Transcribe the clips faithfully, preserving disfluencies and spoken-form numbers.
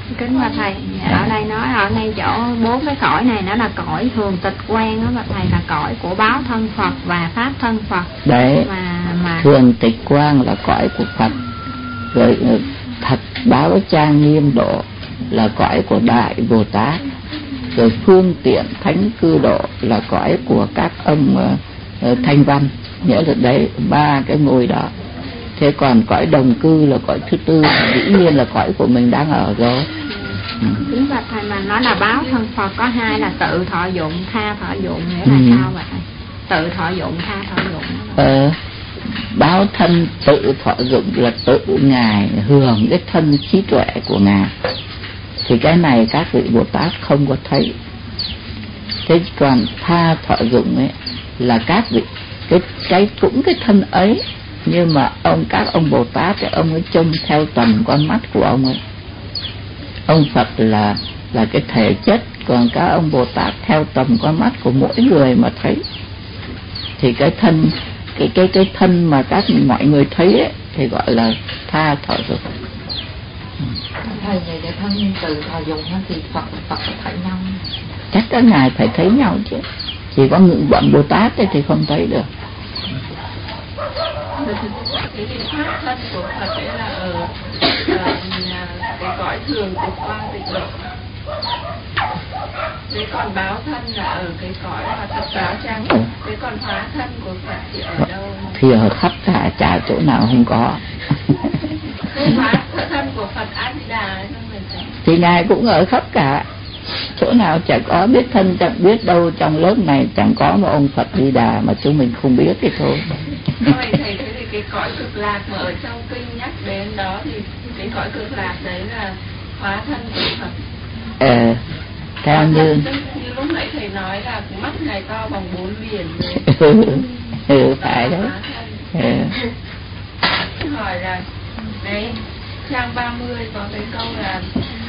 Kính bạch thầy, ở đây nói ở ngay chỗ bốn cái cõi này nó là cõi thường tịch quan đó bạch thầy, là cõi của báo thân Phật và pháp thân Phật. Đấy, mà, mà... thường tịch quan là cõi của Phật, rồi thật báo trang nghiêm độ là cõi của Đại Bồ Tát, rồi phương tiện thánh cư độ là cõi của các ông uh, thanh văn, nghĩa là đấy ba cái ngôi đó. Thế còn cõi đồng cư là cõi thứ tư, dĩ nhiên là cõi của mình đang ở rồi. Chính bạch thầy, mà nói là báo thân Phật có hai là tự thọ dụng, tha thọ dụng, nghĩa là ừ. sao vậy thầy? Tự thọ dụng, tha thọ dụng. Ờ, báo thân tự thọ dụng là tự ngài hưởng cái thân trí tuệ của ngài, thì cái này các vị Bồ Tát không có thấy. Thế còn tha thọ dụng ấy là các vị cái cái cũng cái thân ấy, nhưng mà ông các ông Bồ Tát thì ông ấy trông theo tầm con mắt của ông ấy. Ông Phật là là cái thể chất, còn các ông Bồ Tát theo tầm con mắt của mỗi người mà thấy. Thì cái thân cái cái cái thân mà các mọi người thấy ấy, thì gọi là tha thọ dụng. Thầy về cái thân từ thọ dụng thì Phật Phật thấy nhau. Chắc các ngài phải thấy nhau chứ, chỉ có ngự bọn Bồ Tát ấy thì không thấy được. Cái pháp thân của Phật ấy là ở cái cõi thường tịch quan tịch độ. Thế còn báo thân là ở cái cõi mà thật báo trang. Ừ. Thế còn hóa thân của Phật thì ở đâu? Thì ở khắp cả, chả chỗ nào không có. Thế hóa thân của Phật A Di Đà thì ngài cũng ở khắp cả, chỗ nào chẳng có, biết thân chẳng biết đâu, trong lớp này chẳng có một ông Phật Di Đà mà chúng mình không biết thì thôi. Thôi thầy, thế thì cái cõi cực lạc mà ở trong kinh nhắc đến đó thì cái cõi cực lạc đấy là hóa thân của Phật. Ờ, theo như như lúc nãy thầy nói là mắt ngài to bằng bốn biển. Ừ, phải đấy. Ừ. Hỏi là đấy, trang ba mươi có cái câu là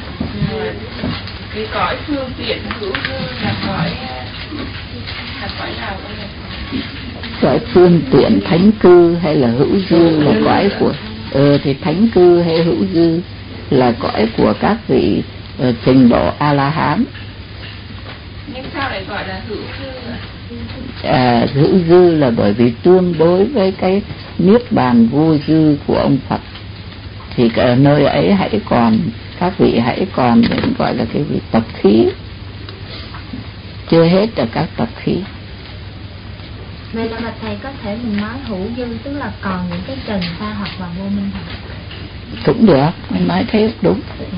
cái cõi phương tiện hữu dư là cõi là cõi nào không nhỉ? Cõi phương tiện thánh cư hay là hữu dư là cõi của ờ thì thánh cư hay hữu dư là cõi của các vị uh, trình độ A La Hán. Nhưng sao lại gọi là hữu dư ạ? À, hữu dư là bởi vì tương đối với cái niết bàn vô dư của ông Phật, thì ở nơi ấy hãy còn các vị hãy còn những gọi là cái vị tập khí, chưa hết là các tập khí. Vậy là bạch thầy có thể mình nói hữu dư tức là còn những cái trần ta hoặc là vô minh thật. Cũng được, mình nói thế đúng.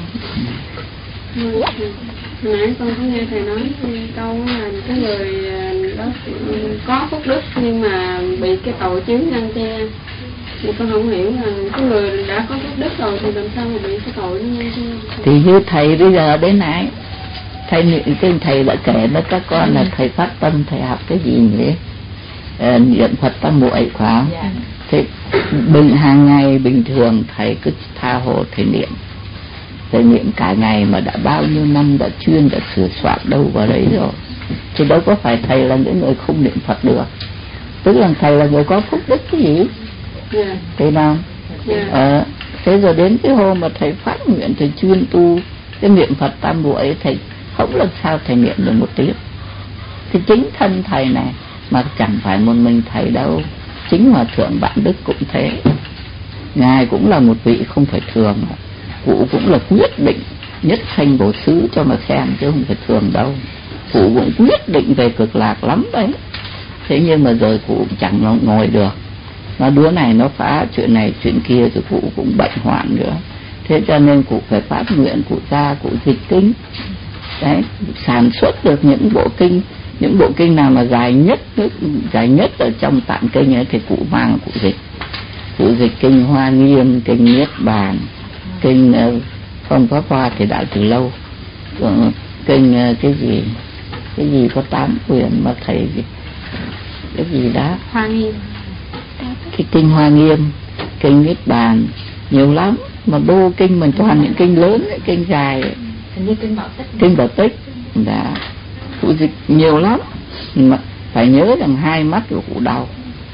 Nãy con có nghe thầy nói câu là cái người đó có phúc đức nhưng mà bị cái tội chướng ngăn che. Thì con không hiểu là cái người đã có phúc đức rồi thì làm sao mà bị cái tội nó ngăn che. Thì như thầy bây giờ đến nãy thầy niệm kinh, thầy đã kể với các con là thầy phát tâm thầy học cái gì nhỉ? À, niệm Phật tam muội phải không? Yeah. Thế bình hàng ngày bình thường thầy cứ tha hồ thầy niệm, thầy niệm cả ngày mà đã bao nhiêu năm đã chuyên đã sửa soạn đâu vào đấy rồi, chứ đâu có phải thầy là những người không niệm Phật được. Tức là thầy là người có phúc đức cái gì? Yeah. Thế nào? Yeah. À, thế rồi đến cái hôm mà thầy phát nguyện thầy chuyên tu cái niệm Phật tam muội, thầy không làm sao thầy niệm được một tiếng. Thì chính thân thầy này mà chẳng phải một mình thầy đâu, chính Hòa Thượng Vạn Đức cũng thế. Ngài cũng là một vị không phải thường, cụ cũng là quyết định nhất sanh bổ xứ cho mà xem chứ không phải thường đâu. Cụ cũng quyết định về cực lạc lắm đấy, thế nhưng mà rồi cụ cũng chẳng ngồi được, nó đứa này nó phá chuyện này chuyện kia rồi cụ cũng bệnh hoạn nữa. Thế cho nên cụ phải phát nguyện, cụ ra cụ dịch kinh đấy, sản xuất được những bộ kinh, những bộ kinh nào mà dài nhất dài nhất ở trong tạng kinh ấy thì cụ mang cụ dịch. Cụ dịch kinh Hoa Nghiêm, kinh Niết Bàn, kinh uh, Không Pháp Hoa thì đã từ lâu. Còn kinh uh, cái gì cái gì có tám quyển mà thầy gì cái gì đó Hoa Nghiêm, cái kinh Hoa Nghiêm, kinh Niết Bàn nhiều lắm, mà đô kinh mình toàn những kinh lớn ấy, kinh dài ấy. Như kinh Bảo Tích, kinh Bảo Tích đã cụ dịch nhiều lắm, mà phải nhớ rằng hai mắt của cụ đau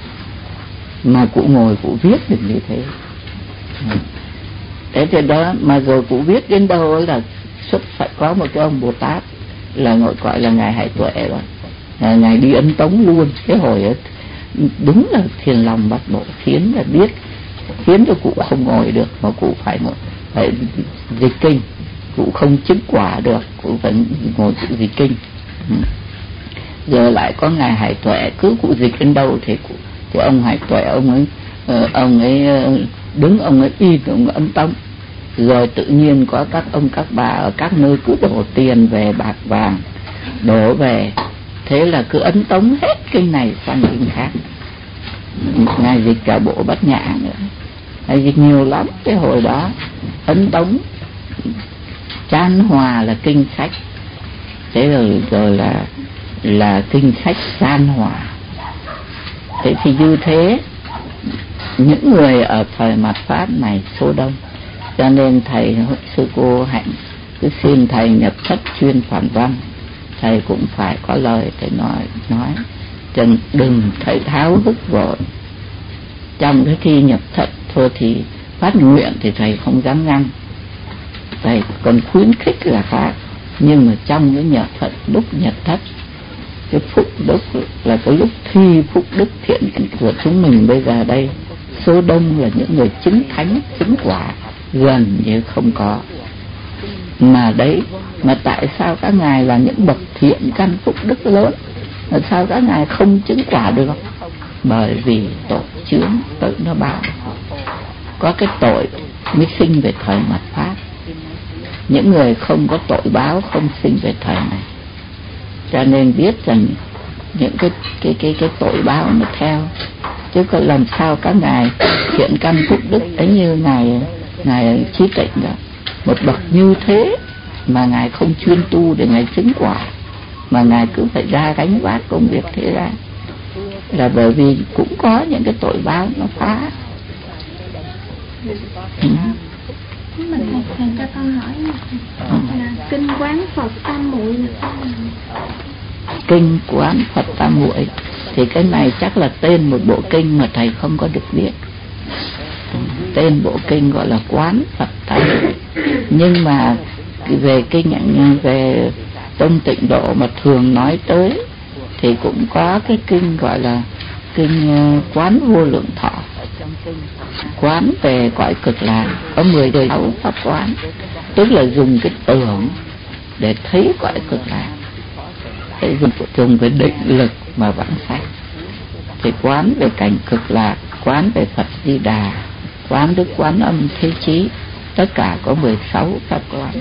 mà cụ ngồi cụ viết được như thế. Thế thì đó mà rồi cụ viết đến đâu là xuất phải có một cái ông Bồ Tát là gọi là ngài Hải Tuệ đó, à, ngài đi Ấn Tống luôn. Cái hồi ấy, đúng là thiền lòng bát bộ, khiến là biết khiến cho cụ không ngồi được mà cụ phải ngồi phải dịch kinh, cụ không chứng quả được, cụ vẫn ngồi cụ dịch kinh. Ừ. Giờ lại có ngài Hải Tuệ, cứ cụ dịch đến đâu thì cụ, thì ông Hải Tuệ ông ấy ông ấy đứng, ông ấy y, ông ấy Ấn Tống. Rồi tự nhiên có các ông các bà ở các nơi cứ đổ tiền về, bạc vàng đổ về, thế là cứ Ấn Tống hết kinh này sang kinh khác. Ngài dịch cả bộ Bát Nhã nữa, ngài dịch nhiều lắm. Cái hồi đó Ấn Tống Chan Hòa là kinh sách, thế rồi rồi là là kinh sách Chan Hòa. Thế thì như thế những người ở thời mạt Pháp này số đông, cho nên thầy sư cô Hạnh cứ xin thầy nhập thất chuyên phản văn, thầy cũng phải có lời thầy nói nói đừng đừng thầy tháo hức vội. Trong cái khi nhập thất thôi thì phát nguyện thì thầy không dám ngăn, thầy còn khuyến khích là khác. Nhưng mà trong cái nhập thất, lúc nhập thất, cái phúc đức là cái lúc thi phúc đức thiện của chúng mình bây giờ đây, số đông là những người chứng thánh chứng quả gần như không có. Mà đấy, mà tại sao các ngài là những bậc thiện căn phúc đức lớn, mà sao các ngài không chứng quả được? Bởi vì tội chướng tự nó báo. Có cái tội mới sinh về thời mạt Pháp. Những người không có tội báo không sinh về thời này. Cho nên biết rằng những cái cái cái cái tội báo nó theo, chứ có làm sao các ngài thiện căn phúc đức ấy như ngài ngài Trí Tịnh đó, một bậc như thế mà ngài không chuyên tu để ngài chứng quả, mà ngài cứ phải ra gánh vác công việc thế ra, là bởi vì cũng có những cái tội báo nó phá. Ừ. Mình thầy, thầy cho con hỏi là kinh quán Phật Tam Muội là sao? Kinh quán Phật Tam Muội thì cái này chắc là tên một bộ kinh mà thầy không có được biết. Tên bộ kinh gọi là quán Phật Tam Muội. Nhưng mà về kinh nhận về Tông Tịnh Độ mà thường nói tới thì cũng có cái kinh gọi là kinh quán Vô Lượng Thọ, quán về cõi Cực Lạc, có mười sáu pháp quán, tức là dùng cái tưởng để thấy cõi Cực Lạc, để dùng dùng cái định lực mà vãng sanh. Thì quán về cảnh Cực Lạc, quán về Phật Di Đà, quán Đức Quán Âm Thế Chí, tất cả có mười sáu pháp quán.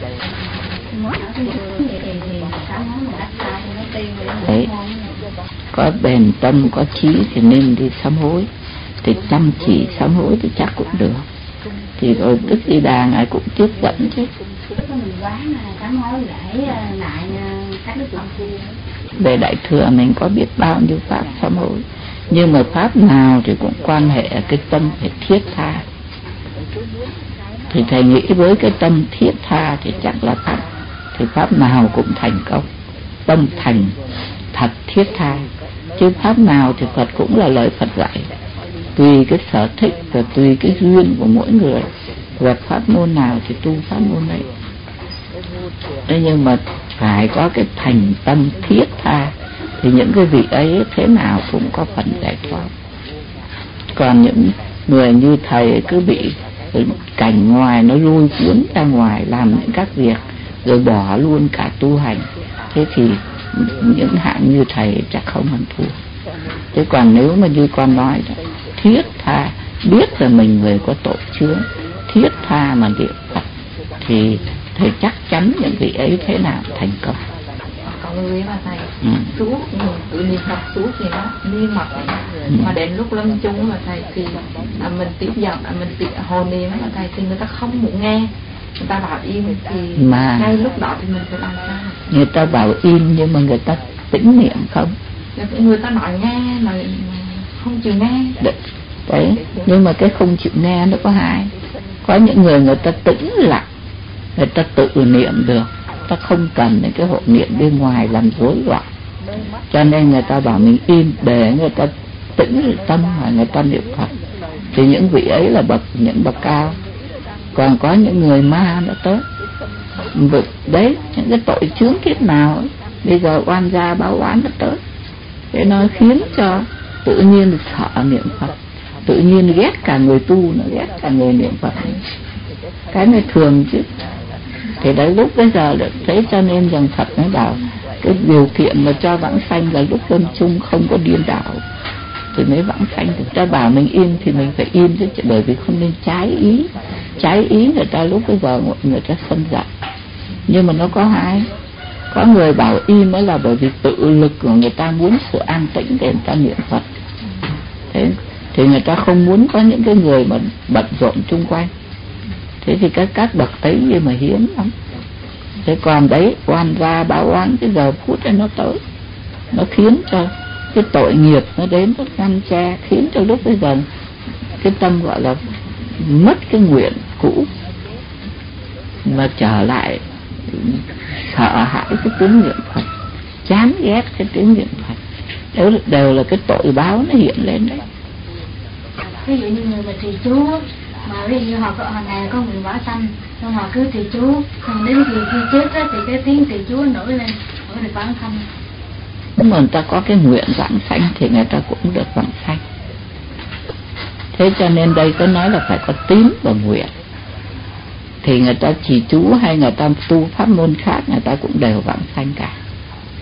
Đấy, có bền tâm có trí thì nên đi sám hối, thì chăm chỉ sám hối thì chắc cũng được. Thì rồi Đức Di Đà ngài cũng tiếp dẫn chứ. Về Đại Thừa mình có biết bao nhiêu pháp sám hối, nhưng mà pháp nào thì cũng quan hệ cái tâm phải thiết tha. Thì thầy nghĩ với cái tâm thiết tha thì chắc là pháp, thì pháp nào cũng thành công. Tâm thành thật thiết tha, chứ pháp nào thì Phật cũng là lời Phật dạy, tùy cái sở thích và tùy cái duyên của mỗi người, và pháp môn nào thì tu pháp môn ấy. Thế nhưng mà phải có cái thành tâm thiết tha thì những cái vị ấy thế nào cũng có phần giải thoát. Còn những người như thầy cứ bị cảnh ngoài nó lôi cuốn ra ngoài làm những các việc rồi bỏ luôn cả tu hành, thế thì những hạng như thầy chắc không ăn thua. Thế còn nếu mà như con nói đó, thiết tha biết là mình người có tội chướng, thiết tha mà niệm Phật thì thầy chắc chắn những vị ấy thế nào thành công. Còn lưu ý mà thầy, ừ. suốt tự niệm Phật suốt thì nó niêm mật ấy. Ừ. Mà đến lúc lâm chung mà thầy thì à, mình tiếp giận, à, mình tiếp hồ niệm mà thầy thì người ta không muốn nghe, người ta bảo im thì mà ngay lúc đó thì mình phải làm sao? Người ta bảo im nhưng mà người ta tĩnh niệm không? Người ta nói nghe mà không chịu nghe. Đấy, đấy. Nhưng mà cái không chịu nghe nó có hai. Có những người người ta tĩnh lặng, người ta tự niệm được, ta không cần những cái hộ niệm bên ngoài làm rối loạn. Cho nên người ta bảo mình im để người ta tĩnh tâm mà người ta niệm Phật. Thì những vị ấy là bậc những bậc cao. Còn có những người ma nó tới, đấy những cái tội chướng kiếp nào ấy, bây giờ oan gia báo oán nó tới, thế nó khiến cho tự nhiên sợ niệm Phật, tự nhiên ghét cả người tu, nó ghét cả người niệm Phật, cái này thường chứ. Thì đấy lúc bây giờ được thế, cho nên rằng Phật nó bảo cái điều kiện mà cho vãng sanh là lúc lâm chung không có điên đảo thì mới vãng sanh được. Ta bảo mình im thì mình phải im chứ, bởi vì không nên trái ý. Trái ý người ta lúc bây giờ người ta sân giận. Nhưng mà nó có hai, có người bảo im mới là bởi vì tự lực của người ta muốn sự an tĩnh để người ta niệm Phật. Thế thì người ta không muốn có những cái người mà bận rộn chung quanh. Thế thì các các bậc ấy nhưng mà hiếm lắm. Thế còn đấy oan gia báo oán cái giờ phút ấy nó tới, nó khiến cho cái tội nghiệp nó đến, nó ngăn che, khiến cho lúc bây giờ cái tâm gọi là mất cái nguyện cũ mà trở lại sợ hãi cái tiếng niệm Phật, chán ghét cái tiếng niệm Phật. Đều, đều là cái tội báo nó hiện lên đấy. Ví dụ như người mà trì chú mà ví dụ họ có hàng ngày có nguyện vãng sanh, xong họ cứ trì chú, xong đến khi khi chết đó, thì cái tiếng trì chú nổi lên, họ được vãng sanh. Nếu mà người ta có cái nguyện vãng sanh thì người ta cũng được vãng sanh. Thế cho nên đây có nói là phải có tín và nguyện, thì người ta trì chú hay người ta tu pháp môn khác người ta cũng đều vãng sanh cả.